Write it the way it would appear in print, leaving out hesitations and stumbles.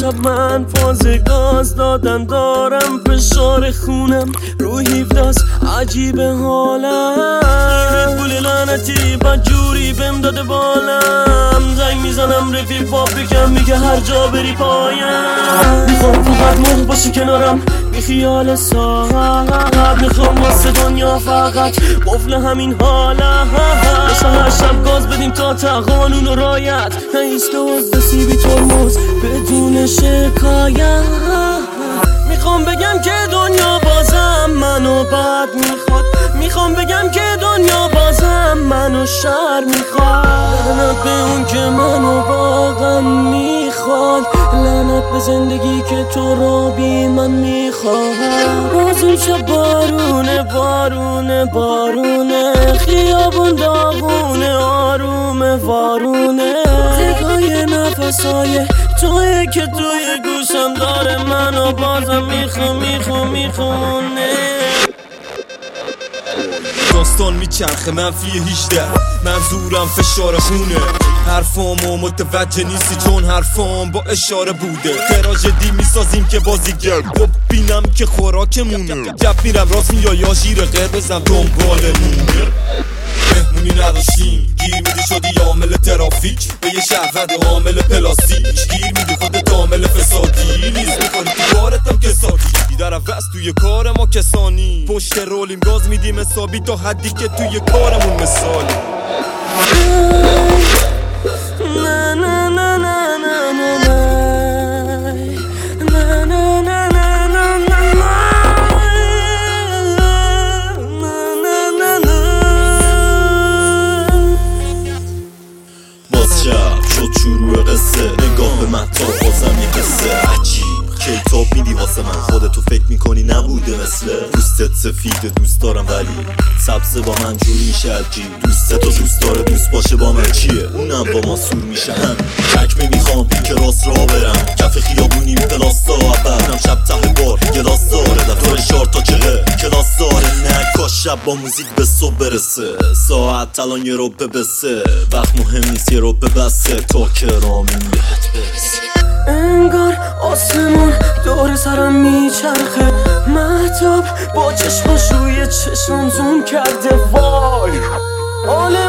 امشب من فاز گاز دادن دارم فشار خونم رو 17 عجیب حالم گل لعنتی بدجوری بهم داده بالم زنگ میزنم رفیق فابریکم میگه هر جا بری پایم میخوام فقط موه باشی کنارم بی خیال ساعت میخوام واسه دنیا فقط قفل همین حالم مثل هر شب گاز بدیم تا قانون و رایت نیست دوست سیبی ترمز بدون شکایت میخوام بگم که دنیا بازم منو بد میخواد میخوام بگم که دنیا بازم منو شر میخواد لعنت به اون که منو واقعا میخواد لعنت به زندگی که تو رو بی من میخواد باز اون شب بارونه بارونه بارونه خیابون داغونه آرومه وارونه تکای نفسای توی که توی گوشم داره منو بازم میخونه داستان میچرخه منفی 18 منظورم فشار خونه حرفامو متوجه نیستی چون حرفام با اشاره بوده تراژدی میسازیم که بازیگر ببینم که خوراکمونه گپ میرم راست یا شیر غیر بزن دنبالمونه مهمونی نداشتیم گیر میدی شدی عامل ترافیک به یه شهروند عامل پلاستیک گیر میدی خودت عامل فسادی نیز میکنی تو کارتم کسادی در عوض توی کار ما کسانی پشت رولیم گاز میدیم حسابی تا حدی که توی کارمون مثالی شد شروع قصه نگاه به متا بازم یه قصه عجیب کتاب میدی واسه من خودتو فکر میکنی نبوده مثل دوستت سفیده دوست دارم ولی سبزه با من جور میشه عجیب دوستتو دوست داره دوست باشه با من چیه اونم با ما سور میشه هم چک میخوام که راست را برم کف خیابونیم پلاستا اولم شب ته بار گلاس داره دفتر شار تا چقه کلاس داره نکاش شب با موزیک به صبح برسه ساعت الان یه رو ببسه وقت مهم نیست یه رو ببسه تا که رامون بهت برسه انگار آسمون دور سرم میچرخه مهتاب با چشماش روی چشمم زوم کرده وای